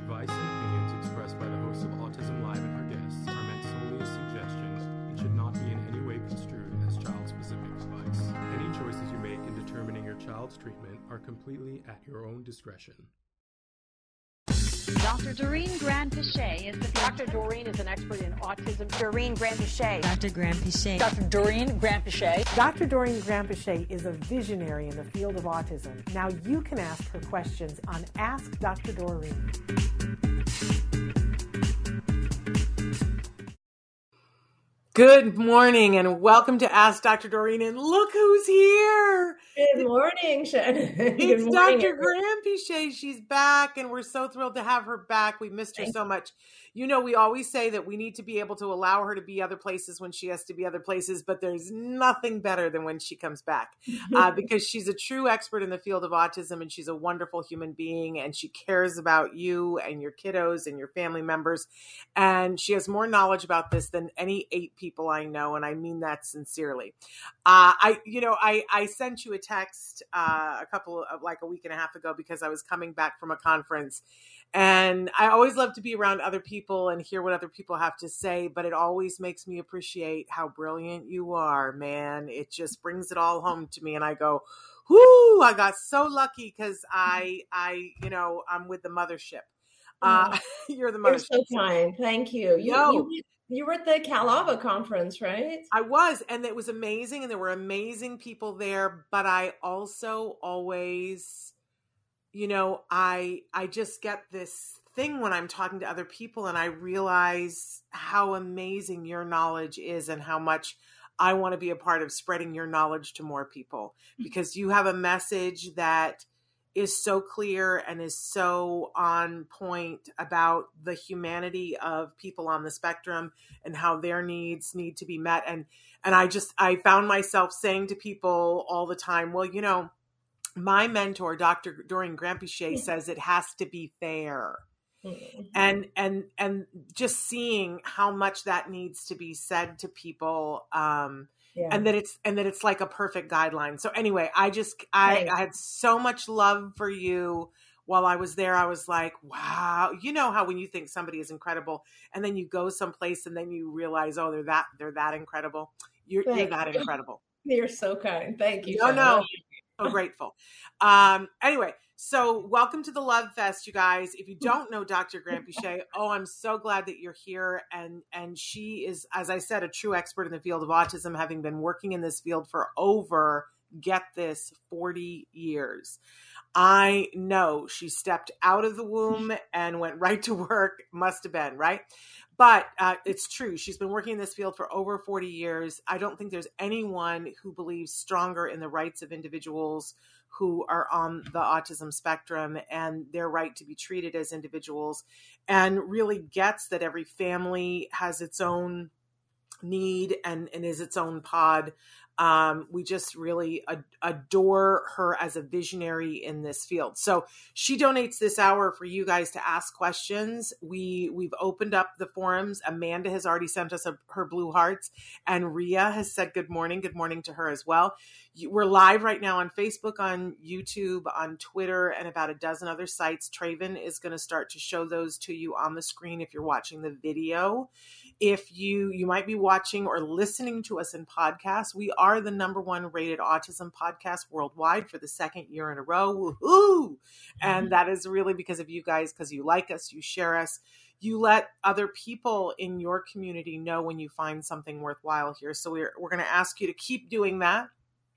advice and opinions expressed by the hosts of Autism Live and her guests are meant solely as suggestions and should not be in any way construed as child-specific advice. Any choices you make in determining your child's treatment are completely at your own discretion. Dr. Doreen Grand-Pichet is the... Dr. Doreen is an expert in autism. Doreen Grand-Pichet. Dr. Grand-Pichet. Dr. Doreen Grand-Pichet. Dr. Doreen Grand-Pichet is a visionary in the field of autism. Now you can ask her questions on Ask Dr. Doreen. Good morning and welcome to Ask Dr. Doreen, and look who's here. Good morning, Shannon. It's Dr. Grand-Pichet. She's back and we're so thrilled to have her back. We missed her so much. You know, we always say that we need to be able to allow her to be other places when she has to be other places, but there's nothing better than when she comes back because she's a true expert in the field of autism and she's a wonderful human being and she cares about you and your kiddos and your family members. And she has more knowledge about this than any 8 people I know. And I mean that sincerely. I sent you a text a week and a half ago because I was coming back from a conference. And I always love to be around other people and hear what other people have to say, but it always makes me appreciate how brilliant you are, man. It just brings it all home to me. And I go, whoo, I got so lucky because I'm with the mothership. You're the mothership. You're so kind. Thank you. You were at the CalAva conference, right? I was, and it was amazing. And there were amazing people there, but I also always... I just get this thing when I'm talking to other people and I realize how amazing your knowledge is and how much I want to be a part of spreading your knowledge to more people because you have a message that is so clear and is so on point about the humanity of people on the spectrum and how their needs need to be met. And I found myself saying to people all the time, well, my mentor, Dr. Doreen Grand-Pichet, says it has to be fair. Mm-hmm. And just seeing how much that needs to be said to people, and that it's like a perfect guideline. So anyway, I had so much love for you while I was there. I was like, wow, you know how when you think somebody is incredible and then you go someplace and then you realize, oh, they're that incredible. You're that incredible. You're so kind. Thank you. No. So grateful. Anyway, so welcome to the Love Fest, you guys. If you don't know Dr. Grand-Pichet, I'm so glad that you're here. And she is, as I said, a true expert in the field of autism, having been working in this field for over, get this, 40 years. I know she stepped out of the womb and went right to work. Must have been, right? But it's true. She's been working in this field for over 40 years. I don't think there's anyone who believes stronger in the rights of individuals who are on the autism spectrum and their right to be treated as individuals, and really gets that every family has its own need and is its own pod. We just really adore her as a visionary in this field. So she donates this hour for you guys to ask questions. We've opened up the forums. Amanda has already sent us her blue hearts, and Ria has said good morning to her as well. We're live right now on Facebook, on YouTube, on Twitter, and about a dozen other sites. Traven is going to start to show those to you on the screen if you're watching the video. If you might be watching or listening to us in podcasts, we are the #1 rated autism podcast worldwide for the 2nd year in a row. Woohoo! And that is really because of you guys, because you like us, you share us, you let other people in your community know when you find something worthwhile here. So we're going to ask you to keep doing that.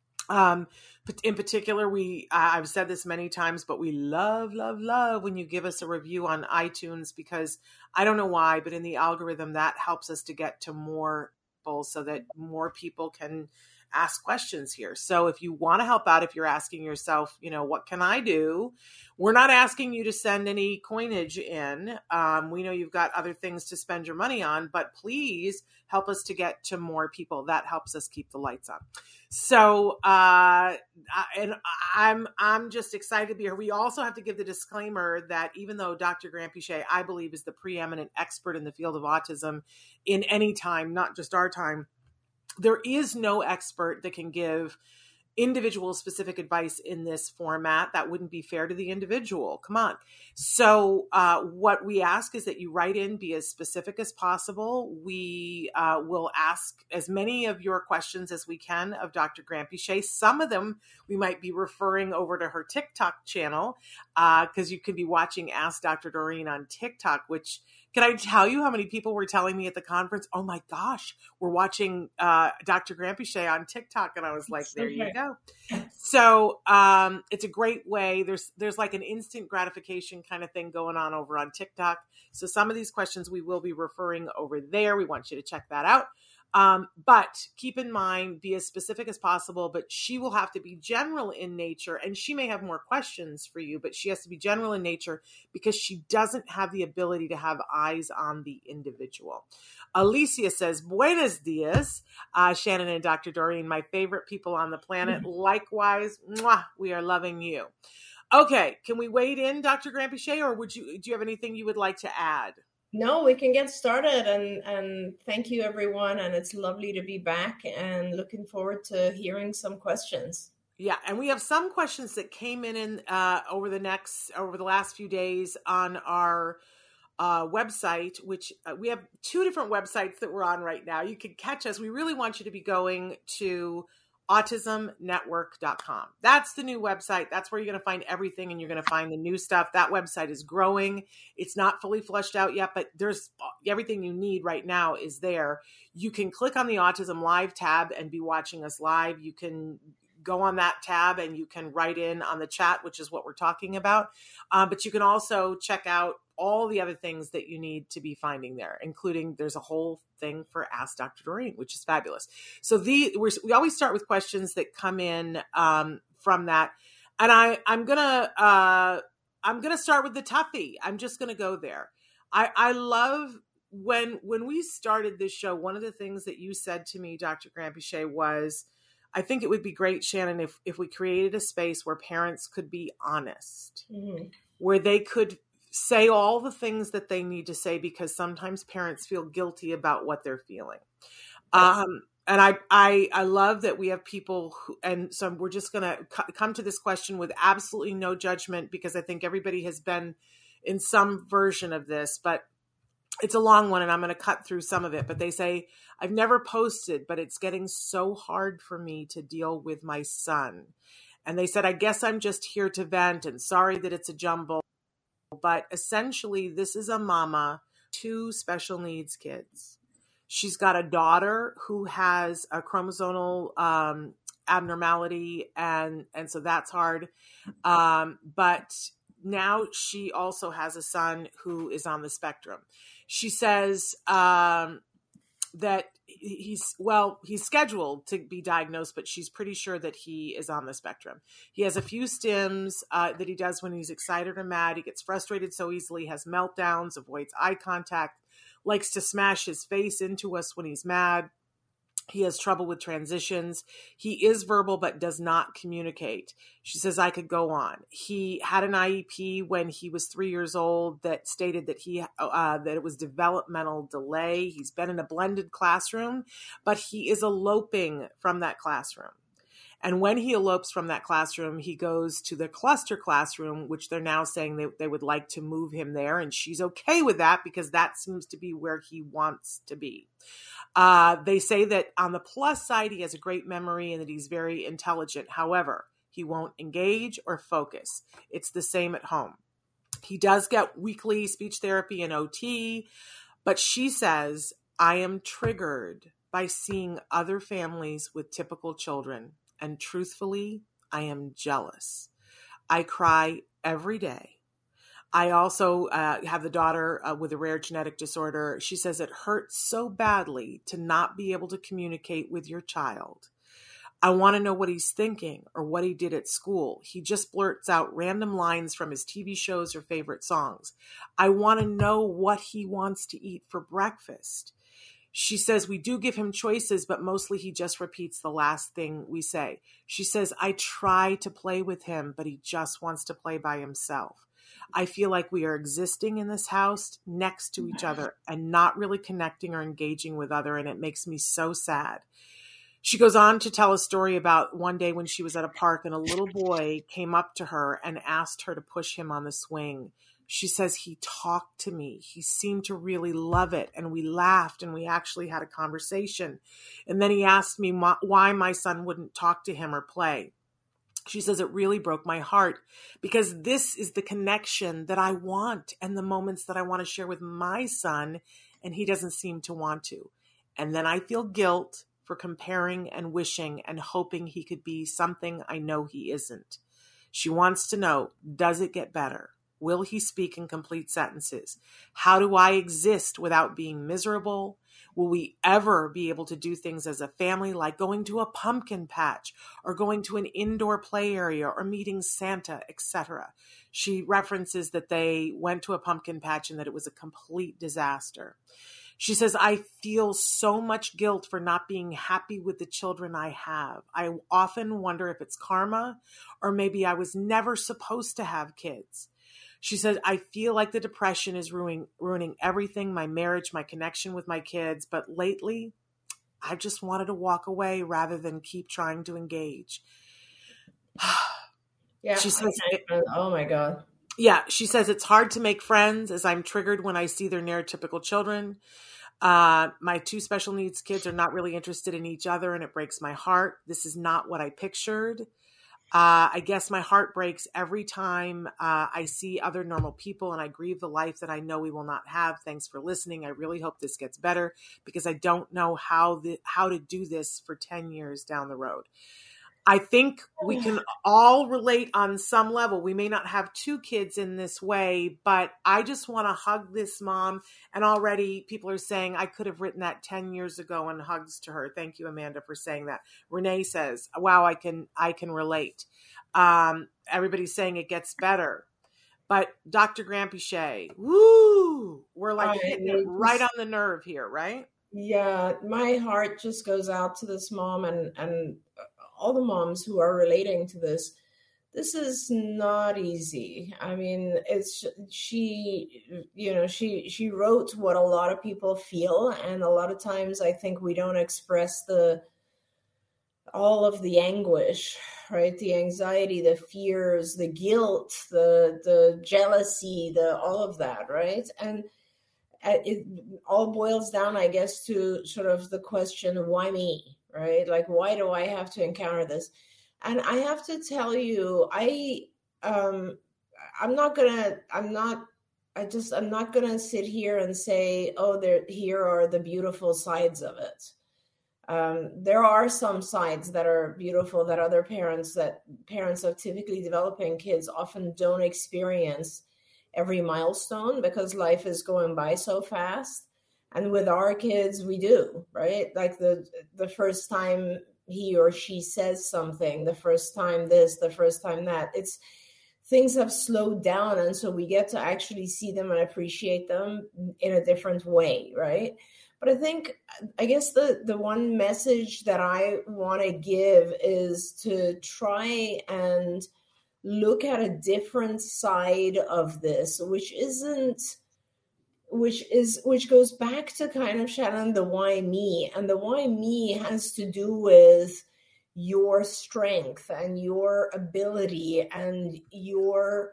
In particular, I've said this many times, but we love when you give us a review on iTunes, because I don't know why, but in the algorithm, that helps us to get to more people so that more people can ask questions here. So if you want to help out, if you're asking yourself, what can I do? We're not asking you to send any coinage in. We know you've got other things to spend your money on, but please help us to get to more people. That helps us keep the lights on. So, and I'm just excited to be here. We also have to give the disclaimer that even though Dr. Grand-Pichet, I believe, is the preeminent expert in the field of autism in any time, not just our time, there is no expert that can give individual specific advice in this format. That wouldn't be fair to the individual. Come on. So what we ask is that you write in, be as specific as possible. We will ask as many of your questions as we can of Dr. Granpeesheh. Some of them we might be referring over to her TikTok channel, because you could be watching Ask Dr. Doreen on TikTok, which, can I tell you how many people were telling me at the conference, oh my gosh, we're watching Dr. Granpeesheh on TikTok. And I was like, there you go. So it's a great way. There's like an instant gratification kind of thing going on over on TikTok. So some of these questions we will be referring over there. We want you to check that out. But keep in mind, be as specific as possible, but she will have to be general in nature, and she may have more questions for you, but she has to be general in nature because she doesn't have the ability to have eyes on the individual. Alicia says, buenos dias, Shannon and Dr. Doreen, my favorite people on the planet. Likewise, mwah, we are loving you. Okay. Can we wade in, Dr. Granpeesheh, or do you have anything you would like to add? No, we can get started, and thank you, everyone. And it's lovely to be back and looking forward to hearing some questions. Yeah, and we have some questions that came in over the last few days on our website, which we have 2 different websites that we're on right now. You can catch us. We really want you to be going to autismnetwork.com. That's the new website. That's where you're going to find everything, and you're going to find the new stuff. That website is growing. It's not fully fleshed out yet, but there's everything you need right now is there. You can click on the Autism Live tab and be watching us live. You can go on that tab and you can write in on the chat, which is what we're talking about. But you can also check out all the other things that you need to be finding there, including there's a whole thing for Ask Dr. Doreen, which is fabulous. So we always start with questions that come in from that. And I'm gonna start with the toughie. I'm just gonna go there. I love when we started this show, one of the things that you said to me, Dr. Granpeesheh, was, I think it would be great, Shannon, if we created a space where parents could be honest, where they could say all the things that they need to say, because sometimes parents feel guilty about what they're feeling. Yes. And I love that we have people who, and so we're just going to come to this question with absolutely no judgment, because I think everybody has been in some version of this, but it's a long one and I'm going to cut through some of it. But they say, I've never posted, but it's getting so hard for me to deal with my son. And they said, I guess I'm just here to vent, and sorry that it's a jumble. But essentially, this is a mama, 2 special needs kids. She's got a daughter who has a chromosomal abnormality, and so that's hard. But now she also has a son who is on the spectrum. She says that he's scheduled to be diagnosed, but she's pretty sure that he is on the spectrum. He has a few stims that he does when he's excited or mad. He gets frustrated so easily, has meltdowns, avoids eye contact, likes to smash his face into us when he's mad. He has trouble with transitions. He is verbal, but does not communicate. She says, I could go on. He had an IEP when he was 3 years old that stated that that it was developmental delay. He's been in a blended classroom, but he is eloping from that classroom. And when he elopes from that classroom, he goes to the cluster classroom, which they're now saying they would like to move him there. And she's okay with that because that seems to be where he wants to be. They say that on the plus side, he has a great memory and that he's very intelligent. However, he won't engage or focus. It's the same at home. He does get weekly speech therapy and OT, but she says, I am triggered by seeing other families with typical children. And truthfully, I am jealous. I cry every day. I also have the daughter with a rare genetic disorder. She says it hurts so badly to not be able to communicate with your child. I want to know what he's thinking or what he did at school. He just blurts out random lines from his TV shows or favorite songs. I want to know what he wants to eat for breakfast. She says we do give him choices, but mostly he just repeats the last thing we say. She says, I try to play with him, but he just wants to play by himself. I feel like we are existing in this house next to each other and not really connecting or engaging with other, and it makes me so sad. She goes on to tell a story about one day when she was at a park and a little boy came up to her and asked her to push him on the swing. She says, he talked to me. He seemed to really love it. And we laughed and we actually had a conversation. And then he asked me why my son wouldn't talk to him or play. She says, it really broke my heart because this is the connection that I want and the moments that I want to share with my son. And he doesn't seem to want to. And then I feel guilt for comparing and wishing and hoping he could be something I know he isn't. She wants to know, does it get better? Will he speak in complete sentences? How do I exist without being miserable? Will we ever be able to do things as a family like going to a pumpkin patch or going to an indoor play area or meeting Santa, etc.? She references that they went to a pumpkin patch and that it was a complete disaster. She says, I feel so much guilt for not being happy with the children I have. I often wonder if it's karma or maybe I was never supposed to have kids. She said, I feel like the depression is ruining everything, my marriage, my connection with my kids. But lately, I just wanted to walk away rather than keep trying to engage. Yeah. She says, oh my God. Yeah. She says, it's hard to make friends as I'm triggered when I see their neurotypical children. My two special needs kids are not really interested in each other and it breaks my heart. This is not what I pictured. I guess my heart breaks every time I see other normal people and I grieve the life that I know we will not have. Thanks for listening. I really hope this gets better because I don't know how to do this for 10 years down the road. I think we can all relate on some level. We may not have two kids in this way, but I just want to hug this mom. And already people are saying I could have written that 10 years ago and hugs to her. Thank you, Amanda, for saying that. Renee says, wow, I can relate. Everybody's saying it gets better. But Dr. Granpeesheh, woo, we're like hitting it right on the nerve here, right? Yeah, my heart just goes out to this mom and all the moms who are relating to this. This is not easy. I mean, she wrote what a lot of people feel. And a lot of times I think we don't express all of the anguish, right? The anxiety, the fears, the guilt, the jealousy, all of that, right? And it all boils down, I guess, to sort of the question, why me? Right? Like, why do I have to encounter this? And I have to tell you, I'm not gonna sit here and say, oh, here are the beautiful sides of it. There are some sides that are beautiful that other parents of typically developing kids often don't experience every milestone because life is going by so fast. And with our kids, we do, right? Like the first time he or she says something, the first time this, the first time that, things have slowed down. And so we get to actually see them and appreciate them in a different way, right? But I guess the one message that I want to give is to try and look at a different side of this, which goes back to kind of, Shannon, the why me. And the why me has to do with your strength and your ability and your,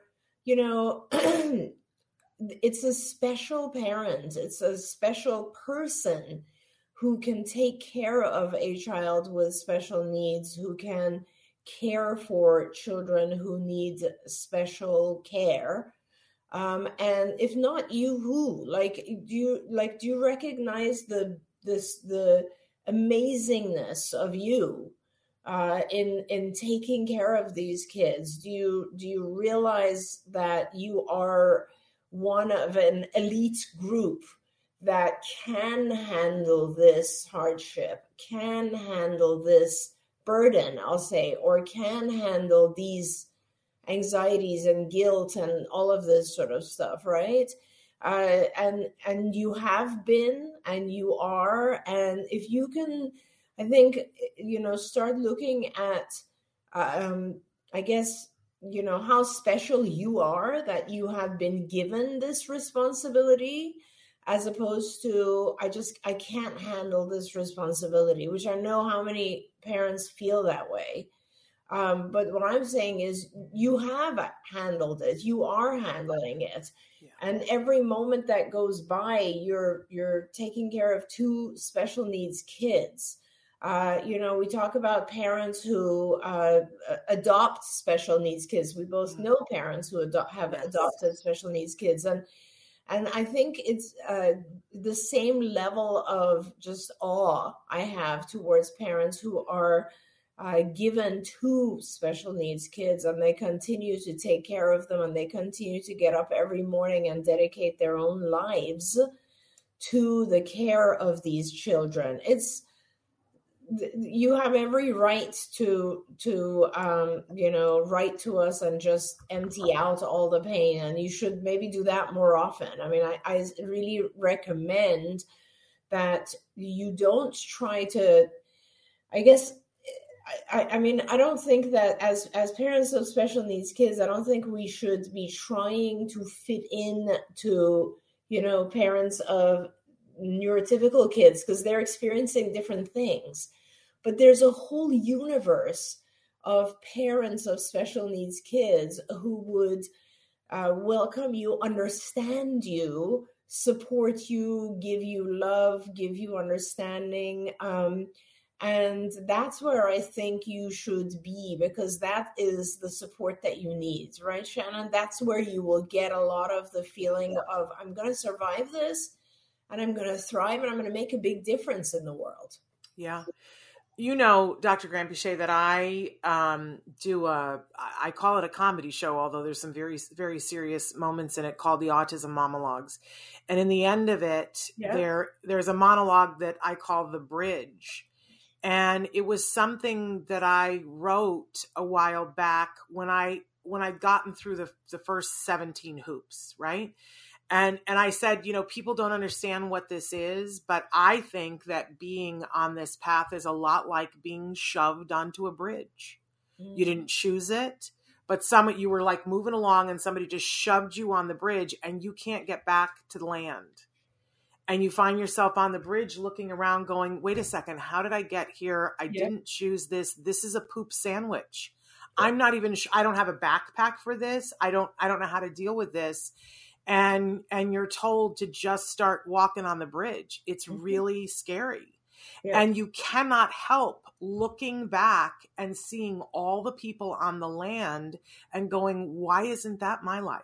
it's a special parent. It's a special person who can take care of a child with special needs, who can care for children who need special care. And if not you, who? Do you recognize the amazingness of you in taking care of these kids? Do you realize that you are one of an elite group that can handle this hardship, can handle this burden, I'll say, or can handle these anxieties and guilt and all of this sort of stuff, right? And you have been, and you are, and if you can, I think, start looking at, I guess, how special you are that you have been given this responsibility, as opposed to, I can't handle this responsibility, which I know how many parents feel that way. But what I'm saying is you have handled it. You are handling it. Yeah. And every moment that goes by, you're taking care of two special needs kids. We talk about parents who adopt special needs kids. We both know parents who have adopted special needs kids. And I think it's the same level of just awe I have towards parents who are given two special needs kids, and they continue to take care of them, and they continue to get up every morning and dedicate their own lives to the care of these children. You have every right to write to us and just empty out all the pain, and you should maybe do that more often. I mean, I really recommend that you don't try to, I guess, I mean, I don't think that as parents of special needs kids, I don't think we should be trying to fit in to, parents of neurotypical kids, because they're experiencing different things. But there's a whole universe of parents of special needs kids who would welcome you, understand you, support you, give you love, give you understanding. And that's where I think you should be, because that is the support that you need, right, Shannon? That's where you will get a lot of the feeling of, I'm going to survive this, and I'm going to thrive, and I'm going to make a big difference in the world. Yeah. Dr. Granpeesheh, that I I call it a comedy show, although there's some very, very serious moments in it, called the Autism Monologues. And in the end of it, there's a monologue that I call The Bridge. And it was something that I wrote a while back when I'd gotten through the first 17 hoops, right? And I said, people don't understand what this is, but I think that being on this path is a lot like being shoved onto a bridge. You didn't choose it, but you were like moving along and somebody just shoved you on the bridge and you can't get back to the land. And you find yourself on the bridge looking around going, wait a second, how did I get here? I didn't choose this. This is a poop sandwich. I'm not even I don't have a backpack for this. I don't know how to deal with this. And you're told to just start walking on the bridge. It's really scary. Yeah. And you cannot help looking back and seeing all the people on the land and going, why isn't that my life?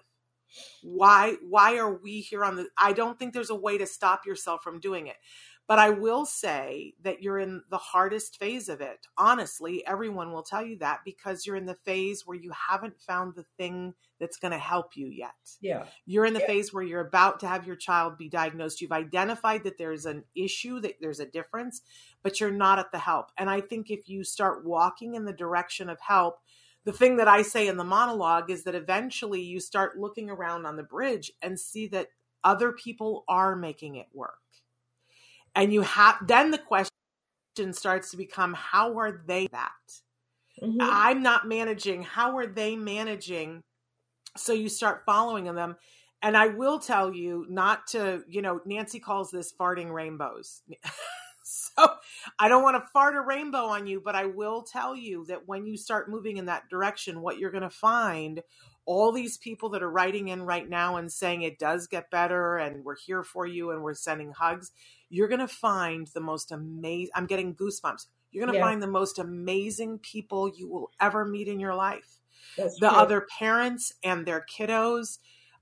Why are we here I don't think there's a way to stop yourself from doing it. But I will say that you're in the hardest phase of it. Honestly, everyone will tell you that, because you're in the phase where you haven't found the thing that's going to help you yet. Yeah. You're in the phase where you're about to have your child be diagnosed. You've identified that there's an issue, that there's a difference, but you're not at the help. And I think if you start walking in the direction of help, the thing that I say in the monologue is that eventually you start looking around on the bridge and see that other people are making it work. And then the question starts to become, how are they that? Mm-hmm. I'm not managing. How are they managing? So you start following them. And I will tell you not to, Nancy calls this farting rainbows. So I don't want to fart a rainbow on you, but I will tell you that when you start moving in that direction, what you're going to find, all these people that are writing in right now and saying it does get better and we're here for you and we're sending hugs, you're going to find the most amazing, I'm getting goosebumps. You're going to find the most amazing people you will ever meet in your life. That's the true. Other parents and their kiddos.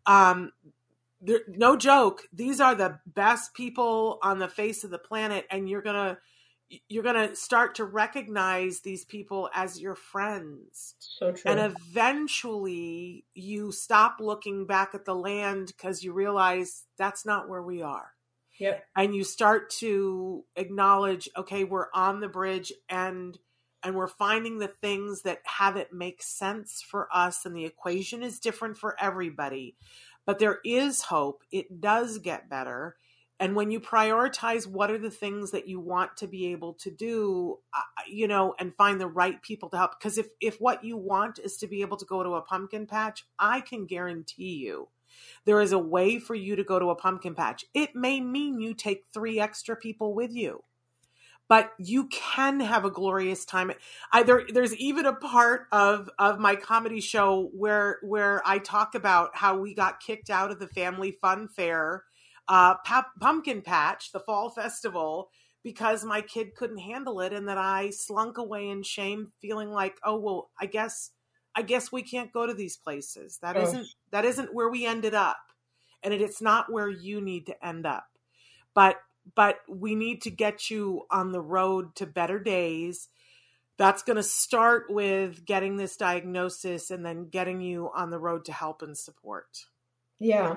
No joke. These are the best people on the face of the planet. And you're going to start to recognize these people as your friends. So true. And eventually you stop looking back at the land because you realize that's not where we are. Yep. And you start to acknowledge, okay, we're on the bridge and we're finding the things that have it make sense for us. And the equation is different for everybody, but there is hope. It does get better. And when you prioritize what are the things that you want to be able to do, and find the right people to help. Because if what you want is to be able to go to a pumpkin patch, I can guarantee you There is a way for you to go to a pumpkin patch. It may mean you take 3 extra people with you, but you can have a glorious time. There's even a part of my comedy show where I talk about how we got kicked out of the Family Fun Fair pumpkin patch, the fall festival, because my kid couldn't handle it, and that I slunk away in shame, feeling like, oh, well, I guess we can't go to these places. That isn't where we ended up. And it's not where you need to end up. But we need to get you on the road to better days. That's going to start with getting this diagnosis and then getting you on the road to help and support. Yeah.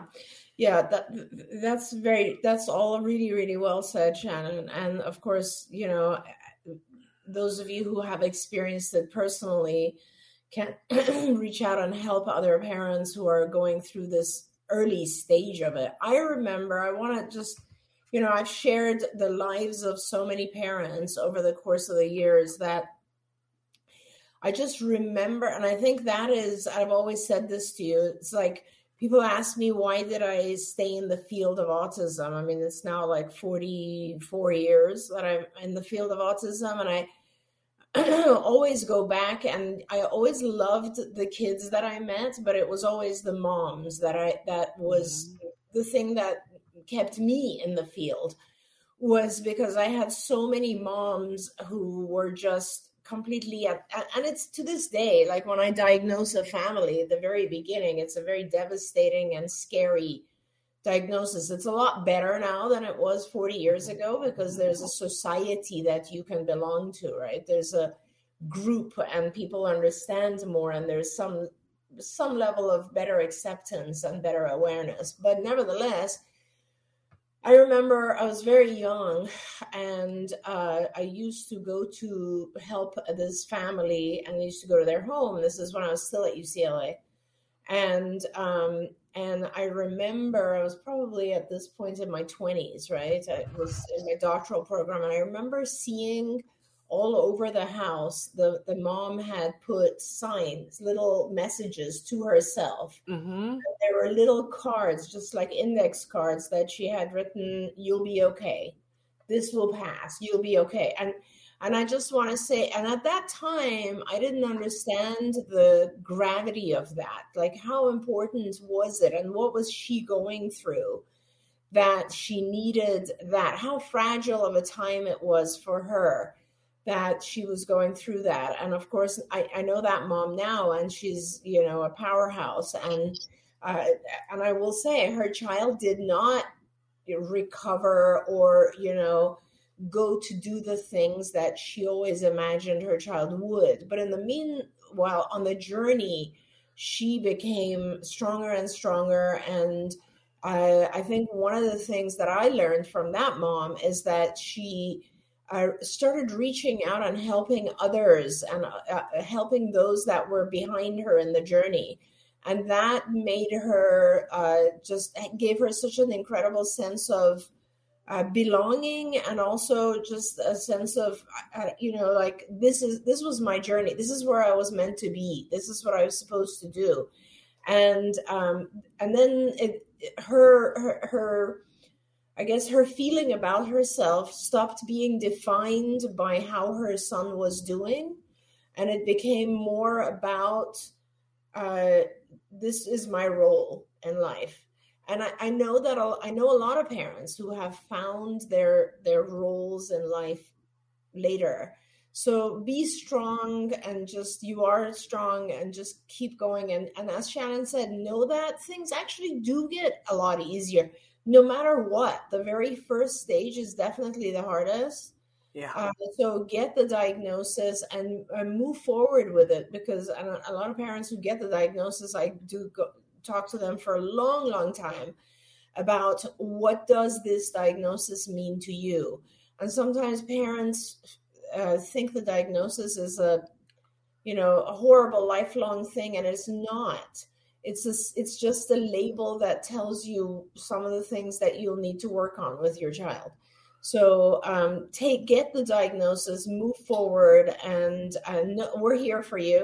That's all really, really well said, Shannon. And of course, those of you who have experienced it personally can reach out and help other parents who are going through this early stage of it. I remember, I want to just, I've shared the lives of so many parents over the course of the years that I just remember, and I think that is, I've always said this to you, it's like, people ask me, why did I stay in the field of autism? I mean, it's now like 44 years that I'm in the field of autism, and I always go back, and I always loved the kids that I met, but it was always the moms that was the thing that kept me in the field, was because I had so many moms who were just completely and it's to this day, like when I diagnose a family at the very beginning, it's a very devastating and scary diagnosis. It's a lot better now than it was 40 years ago, because there's a society that you can belong to, right? There's a group and people understand more, and there's some level of better acceptance and better awareness. But nevertheless, I remember I was very young, and I used to go to help this family, and I used to go to their home. This is when I was still at UCLA. And I remember I was probably at this point in my 20s, right? I was in my doctoral program, and I remember seeing all over the house, the mom had put signs, little messages to herself. Mm-hmm. There were little cards, just like index cards, that she had written, "You'll be okay. This will pass. You'll be okay." And I just want to say, and at that time, I didn't understand the gravity of that. Like, how important was it? And what was she going through that she needed that? How fragile of a time it was for her that she was going through that. And of course, I know that mom now, and she's, a powerhouse. And I will say, her child did not recover or, go to do the things that she always imagined her child would. But in the meanwhile, on the journey, she became stronger and stronger. And I think one of the things that I learned from that mom is that she started reaching out and helping others and helping those that were behind her in the journey. And that made her just gave her such an incredible sense of belonging, and also just a sense of, like, this was my journey. This is where I was meant to be. This is what I was supposed to do. And then her I guess her feeling about herself stopped being defined by how her son was doing. And it became more about, this is my role in life. And I know a lot of parents who have found their roles in life later. So be strong, and you are strong, and just keep going. And as Shannon said, know that things actually do get a lot easier. No matter what, the very first stage is definitely the hardest. Yeah. So get the diagnosis and move forward with it, because a lot of parents who get the diagnosis, I do talk to them for a long, long time about, what does this diagnosis mean to you? And sometimes parents think the diagnosis is a horrible lifelong thing, and it's not. It's just a label that tells you some of the things that you'll need to work on with your child. So get the diagnosis, move forward, and we're here for you.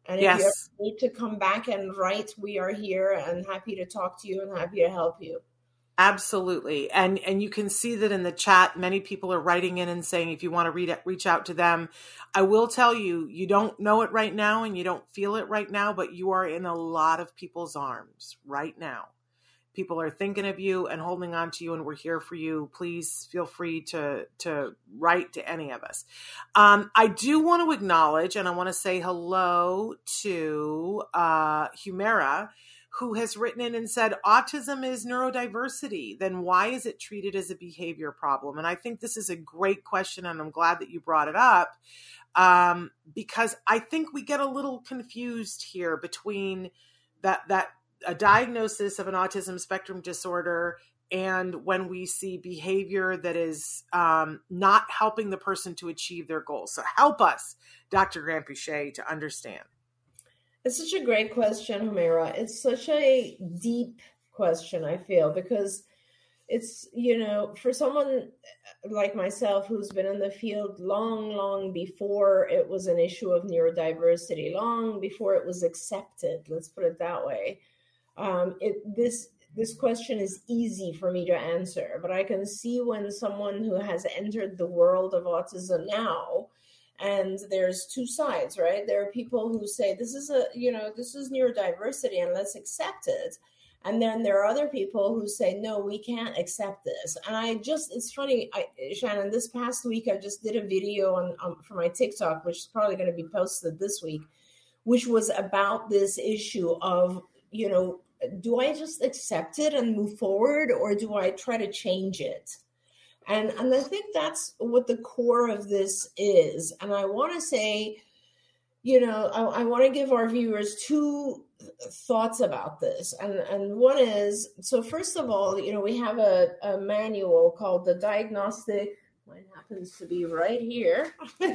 And if Yes. you ever need to come back and write, we are here and happy to talk to you and happy to help you. Absolutely. And you can see that in the chat, many people are writing in and saying, if you want to reach out to them. I will tell you, you don't know it right now and you don't feel it right now, but you are in a lot of people's arms right now. People are thinking of you and holding on to you, and we're here for you. Please feel free to write to any of us. I do want to acknowledge, and I want to say hello to Humera, who has written in and said, autism is neurodiversity. Then why is it treated as a behavior problem? And I think this is a great question, and I'm glad that you brought it up, because I think we get a little confused here between that a diagnosis of an autism spectrum disorder and when we see behavior that is not helping the person to achieve their goals. So help us, Dr. Granpeesheh, to understand. It's such a great question, Humera. It's such a deep question, I feel, because it's, for someone like myself who's been in the field long before it was an issue of neurodiversity, long before it was accepted, let's put it that way. This question is easy for me to answer, but I can see when someone who has entered the world of autism now, and there's two sides, right? There are people who say this is neurodiversity and let's accept it. And then there are other people who say, no, we can't accept this. And it's funny, Shannon, this past week, I just did a video for my TikTok, which is probably going to be posted this week, which was about this issue of, do I just accept it and move forward, or do I try to change it? And I think that's what the core of this is. And I want to say, I want to give our viewers two thoughts about this. And one is, so first of all, we have a manual called the Diagnostic, mine happens to be right here,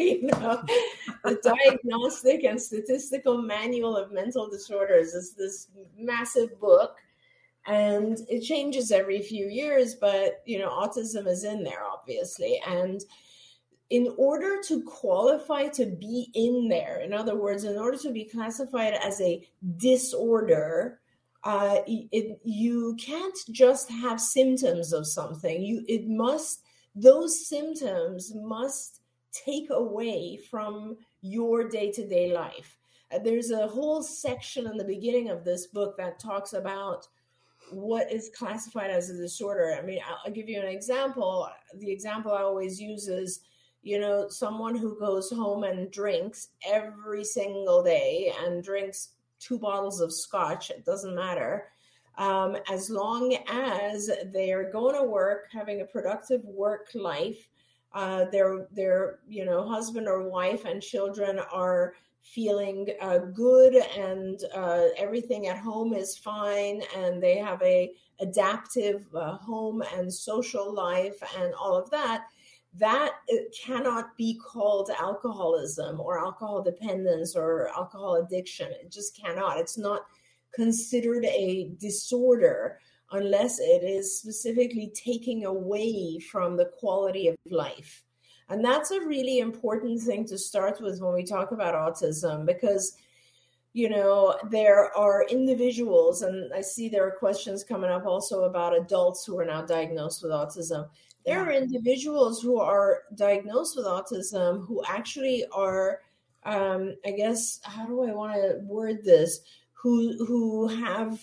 the Diagnostic and Statistical Manual of Mental Disorders. It's this massive book. And it changes every few years, but, autism is in there, obviously. And in order to qualify to be in there, in other words, in order to be classified as a disorder, you can't just have symptoms of something. Those symptoms must take away from your day-to-day life. There's a whole section in the beginning of this book that talks about what is classified as a disorder. I mean, I'll give you an example. The example I always use is, someone who goes home and drinks every single day and drinks 2 bottles of scotch, it doesn't matter. As long as they are going to work, having a productive work life, their husband or wife and children are feeling good, and everything at home is fine, and they have a adaptive home and social life and all of that, it cannot be called alcoholism or alcohol dependence or alcohol addiction. It just cannot. It's not considered a disorder unless it is specifically taking away from the quality of life. And that's a really important thing to start with when we talk about autism, because, there are individuals, and I see there are questions coming up also about adults who are now diagnosed with autism. There are individuals who are diagnosed with autism who actually are, how do I want to word this, who have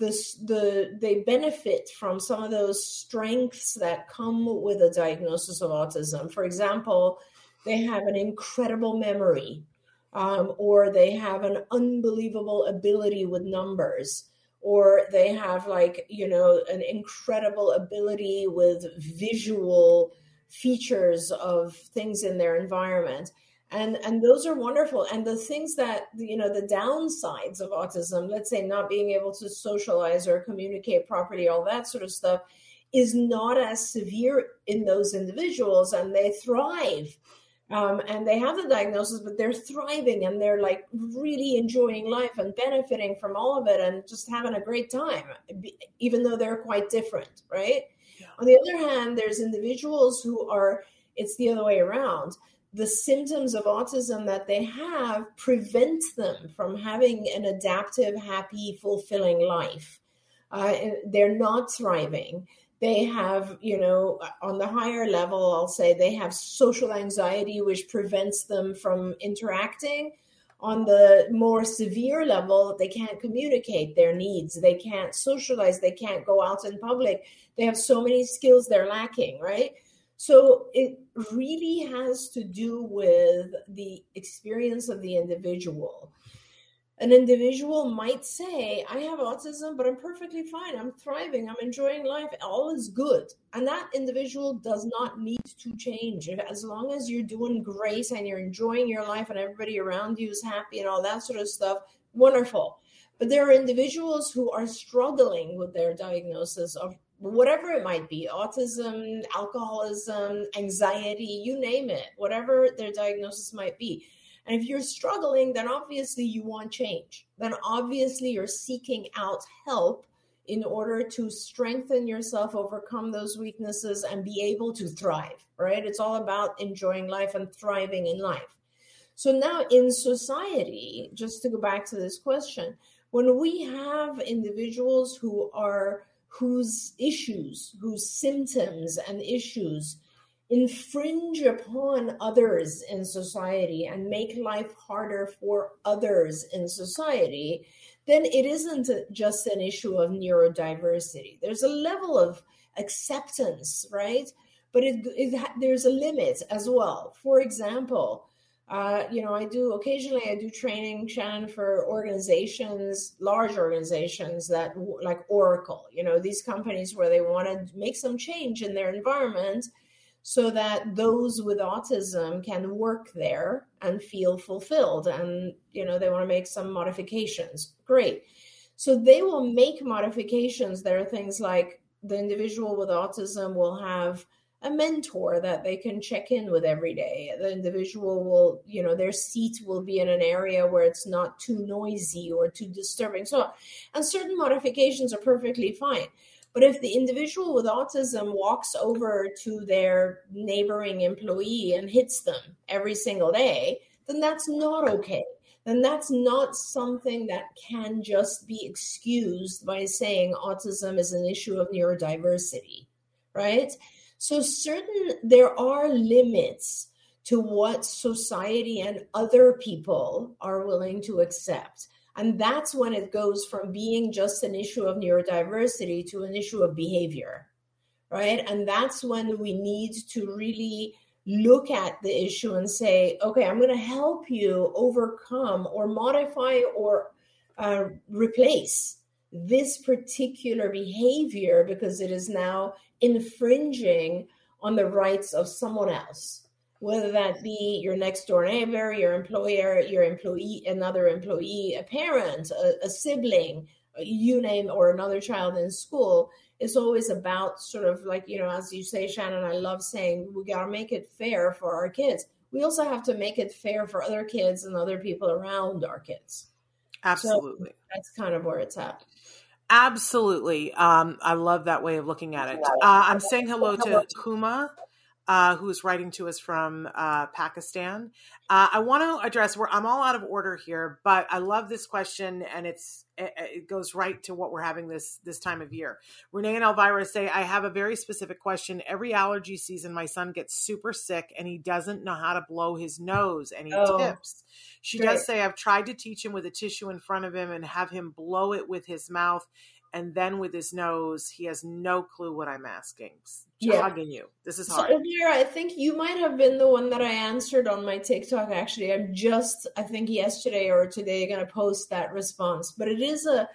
they benefit from some of those strengths that come with a diagnosis of autism. For example, they have an incredible memory, or they have an unbelievable ability with numbers, or they have an incredible ability with visual features of things in their environment. And those are wonderful. And the things that, the downsides of autism, let's say not being able to socialize or communicate properly, all that sort of stuff, is not as severe in those individuals, and they thrive. And they have the diagnosis, but they're thriving, and they're really enjoying life and benefiting from all of it and just having a great time, even though they're quite different, right? Yeah. On the other hand, there's individuals who it's the other way around. the symptoms of autism that they have prevent them from having an adaptive, happy, fulfilling life. They're not thriving. They have, on the higher level, I'll say they have social anxiety, which prevents them from interacting. On the more severe level, they can't communicate their needs. They can't socialize. They can't go out in public. They have so many skills they're lacking, right? So it really has to do with the experience of the individual. An individual might say, I have autism, but I'm perfectly fine. I'm thriving. I'm enjoying life. All is good. And that individual does not need to change. As long as you're doing great and you're enjoying your life and everybody around you is happy and all that sort of stuff, wonderful. But there are individuals who are struggling with their diagnosis of whatever it might be, autism, alcoholism, anxiety, you name it, whatever their diagnosis might be. And if you're struggling, then obviously you want change. Then obviously you're seeking out help in order to strengthen yourself, overcome those weaknesses, and be able to thrive, right? It's all about enjoying life and thriving in life. So now in society, just to go back to this question, when we have individuals whose issues, whose symptoms and issues infringe upon others in society and make life harder for others in society, then it isn't just an issue of neurodiversity. There's a level of acceptance, right? But there's a limit as well. For example, I do training, Shannon, for organizations, large organizations that like Oracle, these companies where they want to make some change in their environment so that those with autism can work there and feel fulfilled. And, they want to make some modifications. Great. So they will make modifications. There are things like the individual with autism will have a mentor that they can check in with every day. The individual will, their seat will be in an area where it's not too noisy or too disturbing. And certain modifications are perfectly fine. But if the individual with autism walks over to their neighboring employee and hits them every single day, then that's not okay. Then that's not something that can just be excused by saying autism is an issue of neurodiversity, right? So there are limits to what society and other people are willing to accept. And that's when it goes from being just an issue of neurodiversity to an issue of behavior, right? And that's when we need to really look at the issue and say, okay, I'm going to help you overcome or modify or replace this particular behavior because it is now infringing on the rights of someone else, whether that be your next door neighbor, your employer, your employee, another employee, a parent, a sibling, you name, or another child in school. It's always about sort of like, as you say, Shannon, I love saying we got to make it fair for our kids. We also have to make it fair for other kids and other people around our kids. Absolutely. So that's kind of where it's at. Absolutely. I love that way of looking at it. I'm saying hello to Huma, who's writing to us from Pakistan. I want to address I'm all out of order here, but I love this question, and it goes right to what we're having this time of year. Renee and Elvira say, I have a very specific question. Every allergy season, my son gets super sick, and he doesn't know how to blow his nose. Any tips? She does say, I've tried to teach him with a tissue in front of him and have him blow it with his mouth and then with his nose. He has no clue what I'm asking. Hugging you. This is hard. So, Elvira, I think you might have been the one that I answered on my TikTok, actually. I'm just, I think yesterday or today, going to post that response. But it is that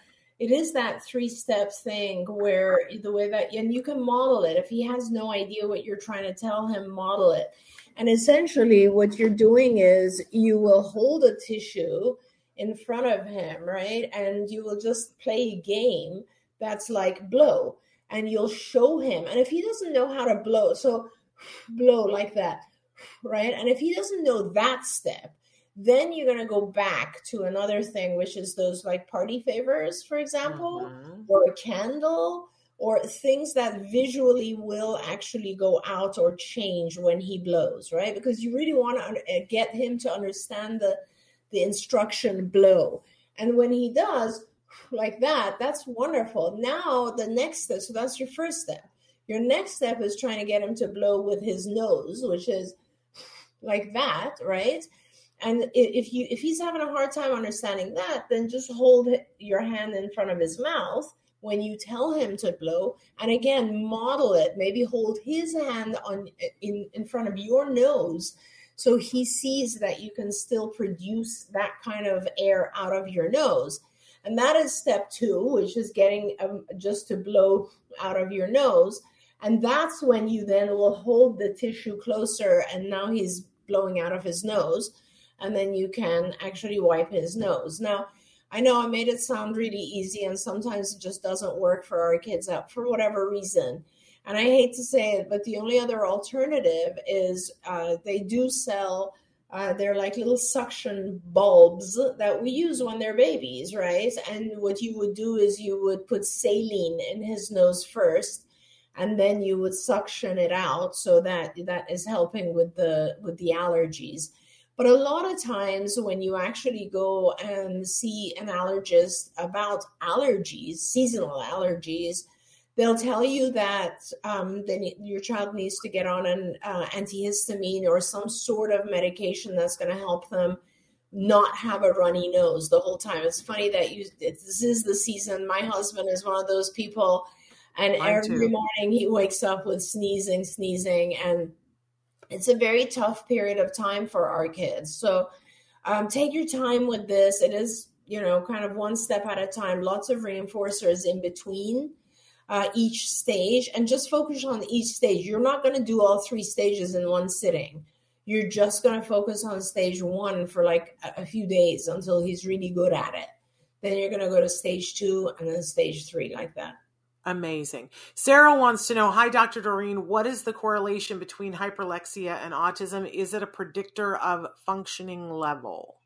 3-step thing where the way that, and you can model it. If he has no idea what you're trying to tell him, model it. And essentially what you're doing is you will hold a tissue in front of him, right? And you will just play a game that's like blow. And you'll show him. And if he doesn't know how to blow, so blow like that, right? And if he doesn't know that step, then you're going to go back to another thing, which is those like party favors, for example, or a candle, or things that visually will actually go out or change when he blows, right? Because you really want to get him to understand the instruction blow. And when he does like that, that's wonderful. Now the next step, so that's your first step. Your next step is trying to get him to blow with his nose, which is like that, right? And if he's having a hard time understanding that, then just hold your hand in front of his mouth when you tell him to blow, and again, model it. Maybe hold his hand in front of your nose so he sees that you can still produce that kind of air out of your nose. And that is step 2, which is getting just to blow out of your nose. And that's when you then will hold the tissue closer, and now he's blowing out of his nose, and then you can actually wipe his nose. Now, I know I made it sound really easy, and sometimes it just doesn't work for our kids out for whatever reason. And I hate to say it, but the only other alternative is they do sell, they're like little suction bulbs that we use when they're babies, right? And what you would do is you would put saline in his nose first, and then you would suction it out, so that is helping with the allergies. But a lot of times when you actually go and see an allergist about allergies, seasonal allergies, they'll tell you that your child needs to get on an antihistamine or some sort of medication that's going to help them not have a runny nose the whole time. It's funny that this is the season. My husband is one of those people, and every morning he wakes up with sneezing, and it's a very tough period of time for our kids. So take your time with this. It is, kind of one step at a time, lots of reinforcers in between each stage, and just focus on each stage. You're not going to do all 3 stages in one sitting. You're just going to focus on stage 1 for like a few days until he's really good at it. Then you're going to go to stage 2 and then stage 3 like that. Amazing. Sarah wants to know, hi, Dr. Doreen, what is the correlation between hyperlexia and autism? Is it a predictor of functioning level?